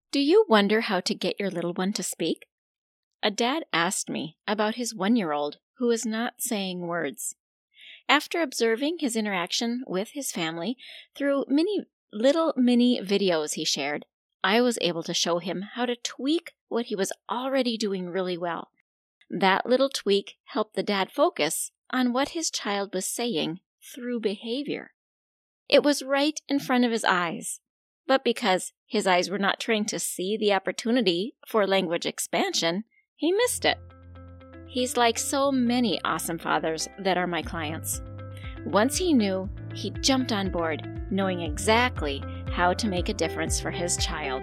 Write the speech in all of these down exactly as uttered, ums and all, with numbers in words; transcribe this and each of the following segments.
Do you wonder how to get your little one to speak? A dad asked me about his one-year-old who is not saying words. After observing his interaction with his family through many little mini videos he shared, I was able to show him how to tweak what he was already doing really well. That little tweak helped the dad focus on what his child was saying through behavior. It was right in front of his eyes, but because his eyes were not trained to see the opportunity for language expansion, he missed it. He's like so many awesome fathers that are my clients. Once he knew, he jumped on board, knowing exactly how to make a difference for his child.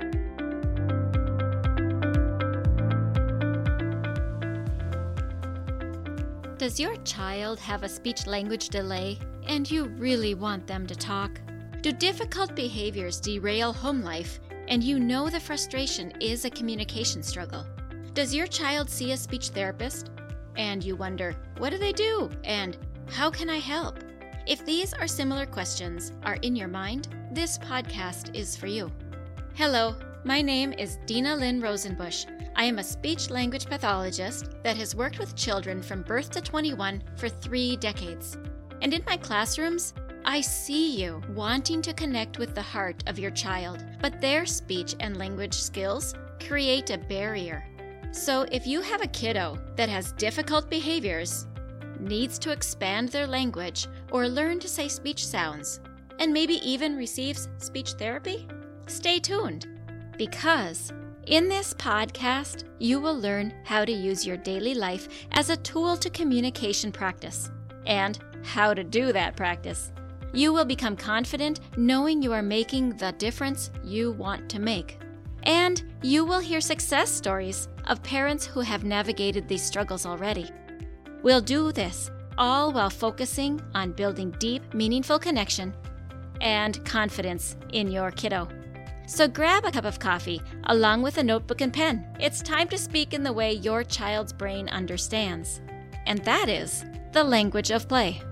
Does your child have a speech-language delay and you really want them to talk? Do difficult behaviors derail home life and you know the frustration is a communication struggle? Does your child see a speech therapist and you wonder, what do they do and how can I help? If these or similar questions are in your mind, this podcast is for you. Hello, my name is Dina Lynn Rosenbusch. I am a speech-language pathologist that has worked with children from birth to twenty-one for three decades. And in my classrooms, I see you wanting to connect with the heart of your child, but their speech and language skills create a barrier. So if you have a kiddo that has difficult behaviors, needs to expand their language or learn to say speech sounds, and maybe even receives speech therapy, stay tuned, because in this podcast, you will learn how to use your daily life as a tool to communication practice and how to do that practice. You will become confident knowing you are making the difference you want to make. And you will hear success stories of parents who have navigated these struggles already. We'll do this all while focusing on building deep, meaningful connection and confidence in your kiddo. So grab a cup of coffee along with a notebook and pen. It's time to speak in the way your child's brain understands. And that is the language of play.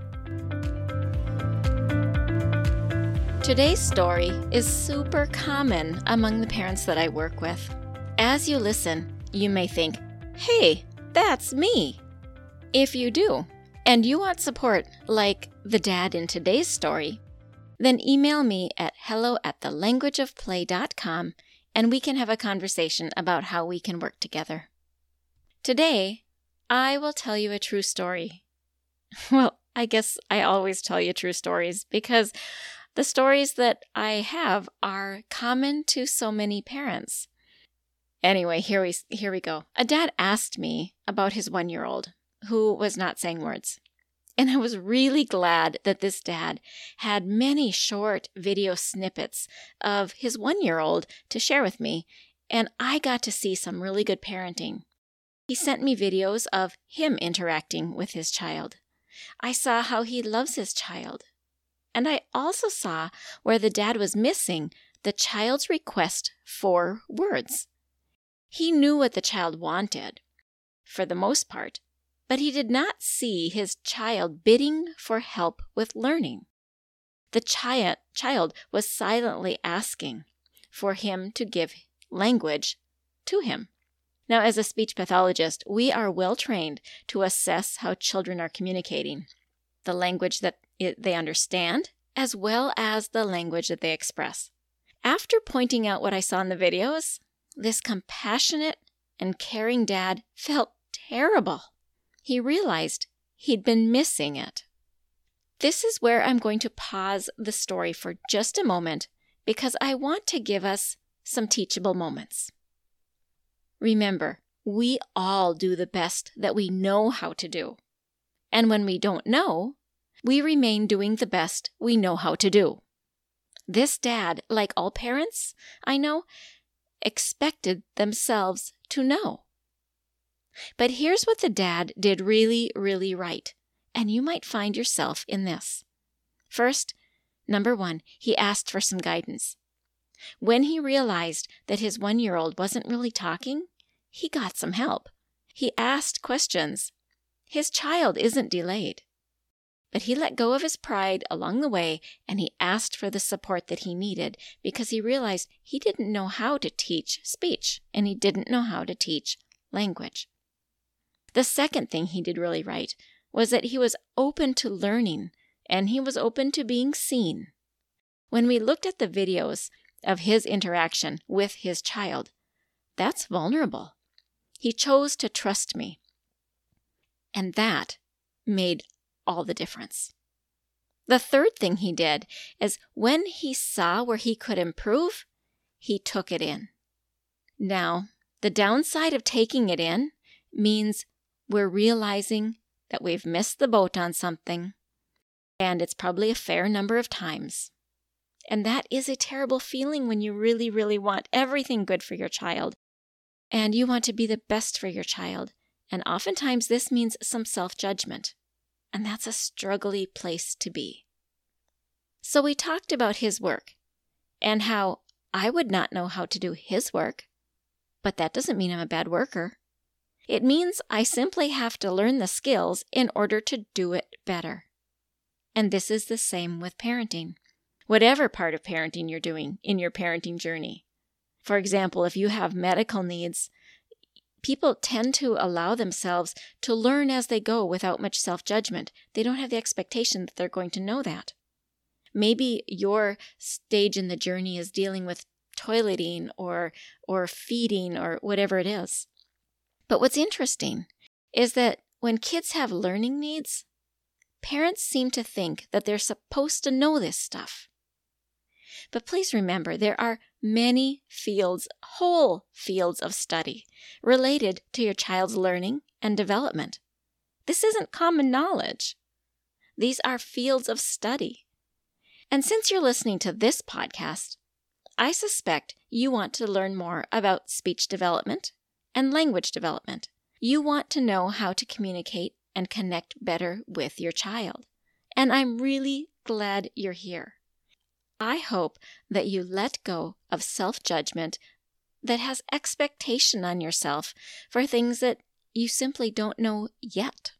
Today's story is super common among the parents that I work with. As you listen, you may think, hey, that's me. If you do, and you want support like the dad in today's story, then email me at hello at the language of play dot com and we can have a conversation about how we can work together. Today, I will tell you a true story. Well, I guess I always tell you true stories because the stories that I have are common to so many parents. Anyway, here we here we go. A dad asked me about his one-year-old who was not saying words. And I was really glad that this dad had many short video snippets of his one-year-old to share with me, and I got to see some really good parenting. He sent me videos of him interacting with his child. I saw how he loves his child. And I also saw where the dad was missing the child's request for words. He knew what the child wanted, for the most part, but he did not see his child bidding for help with learning. The child, child was silently asking for him to give language to him. Now, as a speech pathologist, we are well trained to assess how children are communicating, the language that it, they understand, as well as the language that they express. After pointing out what I saw in the videos, this compassionate and caring dad felt terrible. He realized he'd been missing it. This is where I'm going to pause the story for just a moment because I want to give us some teachable moments. Remember, we all do the best that we know how to do. And when we don't know, we remain doing the best we know how to do. This dad, like all parents I know, expected themselves to know. But here's what the dad did really, really right, and you might find yourself in this. First, number one, he asked for some guidance. When he realized that his one-year-old wasn't really talking, he got some help. He asked questions. His child isn't delayed. But he let go of his pride along the way, and he asked for the support that he needed because he realized he didn't know how to teach speech, and he didn't know how to teach language. The second thing he did really right was that he was open to learning, and he was open to being seen. When we looked at the videos of his interaction with his child, that's vulnerable. He chose to trust me. And that made all the difference. The third thing he did is when he saw where he could improve, he took it in. Now, the downside of taking it in means we're realizing that we've missed the boat on something, and it's probably a fair number of times. And that is a terrible feeling when you really, really want everything good for your child, and you want to be the best for your child. And oftentimes this means some self-judgment. And that's a struggly place to be. So we talked about his work and how I would not know how to do his work, but that doesn't mean I'm a bad worker. It means I simply have to learn the skills in order to do it better. And this is the same with parenting. Whatever part of parenting you're doing in your parenting journey. For example, if you have medical needs, people tend to allow themselves to learn as they go without much self-judgment. They don't have the expectation that they're going to know that. Maybe your stage in the journey is dealing with toileting or or feeding or whatever it is. But what's interesting is that when kids have learning needs, parents seem to think that they're supposed to know this stuff. But please remember, there are many fields, whole fields of study related to your child's learning and development. This isn't common knowledge. These are fields of study. And since you're listening to this podcast, I suspect you want to learn more about speech development and language development. You want to know how to communicate and connect better with your child. And I'm really glad you're here. I hope that you let go of self-judgment that has expectation on yourself for things that you simply don't know yet.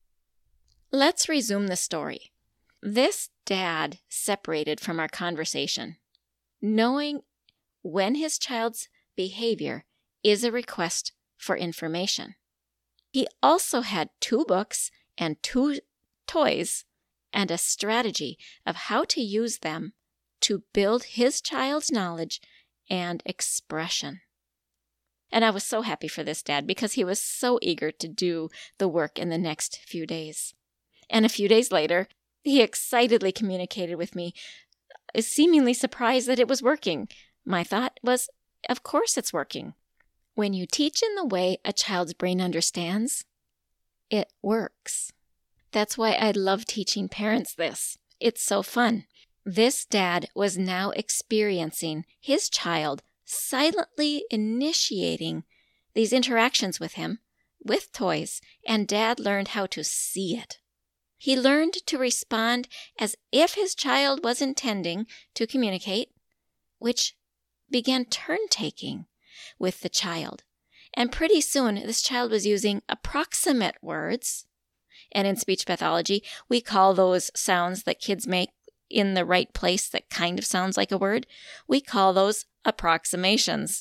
Let's resume the story. This dad separated from our conversation, knowing when his child's behavior is a request for information. He also had two books and two toys and a strategy of how to use them to build his child's knowledge and expression. And I was so happy for this dad because he was so eager to do the work in the next few days. And a few days later, he excitedly communicated with me, seemingly surprised that it was working. My thought was, of course it's working. When you teach in the way a child's brain understands, it works. That's why I love teaching parents this. It's so fun. This dad was now experiencing his child silently initiating these interactions with him, with toys, and dad learned how to see it. He learned to respond as if his child was intending to communicate, which began turn-taking with the child. And pretty soon, this child was using approximate words. And in speech pathology, we call those sounds that kids make in the right place that kind of sounds like a word, we call those approximations.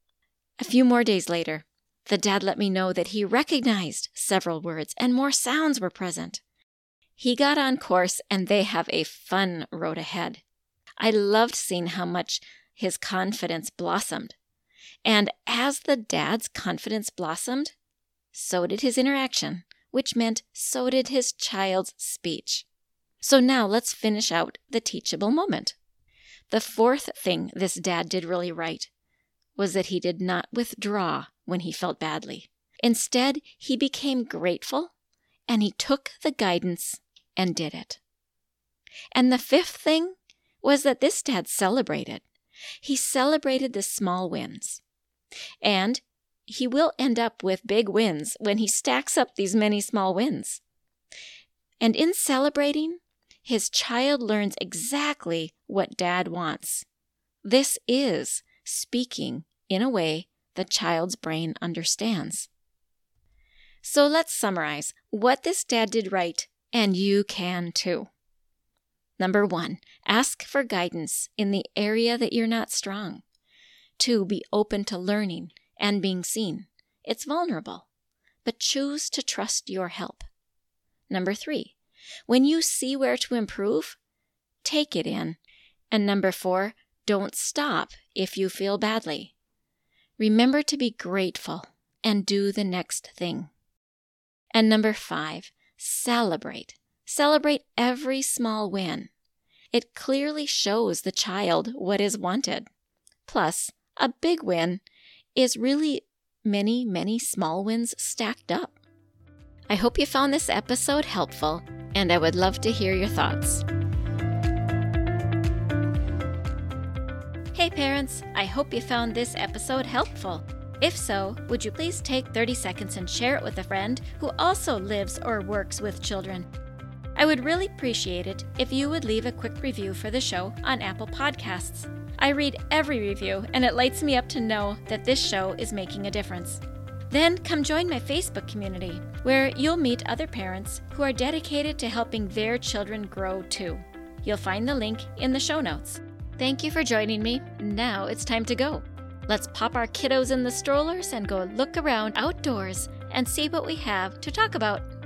A few more days later, the dad let me know that he recognized several words and more sounds were present. He got on course and they have a fun road ahead. I loved seeing how much his confidence blossomed. And as the dad's confidence blossomed, so did his interaction, which meant so did his child's speech. So now let's finish out the teachable moment. The fourth thing this dad did really right was that he did not withdraw when he felt badly. Instead, he became grateful and he took the guidance and did it. And the fifth thing was that this dad celebrated. He celebrated the small wins. And he will end up with big wins when he stacks up these many small wins. And in celebrating, his child learns exactly what dad wants. This is speaking in a way the child's brain understands. So let's summarize what this dad did right And you can too. Number one, ask for guidance in the area that you're not strong. Two, be open to learning and being seen. It's vulnerable, but choose to trust your help. Number three, when you see where to improve, take it in. And number four, don't stop if you feel badly. Remember to be grateful and do the next thing. And number five, celebrate. Celebrate every small win. It clearly shows the child what is wanted. Plus, a big win is really many, many small wins stacked up. I hope you found this episode helpful, and I would love to hear your thoughts. Hey parents, I hope you found this episode helpful. If so, would you please take thirty seconds and share it with a friend who also lives or works with children? I would really appreciate it if you would leave a quick review for the show on Apple Podcasts. I read every review, and it lights me up to know that this show is making a difference. Then come join my Facebook community, where you'll meet other parents who are dedicated to helping their children grow too. You'll find the link in the show notes. Thank you for joining me. Now it's time to go. Let's pop our kiddos in the strollers and go look around outdoors and see what we have to talk about.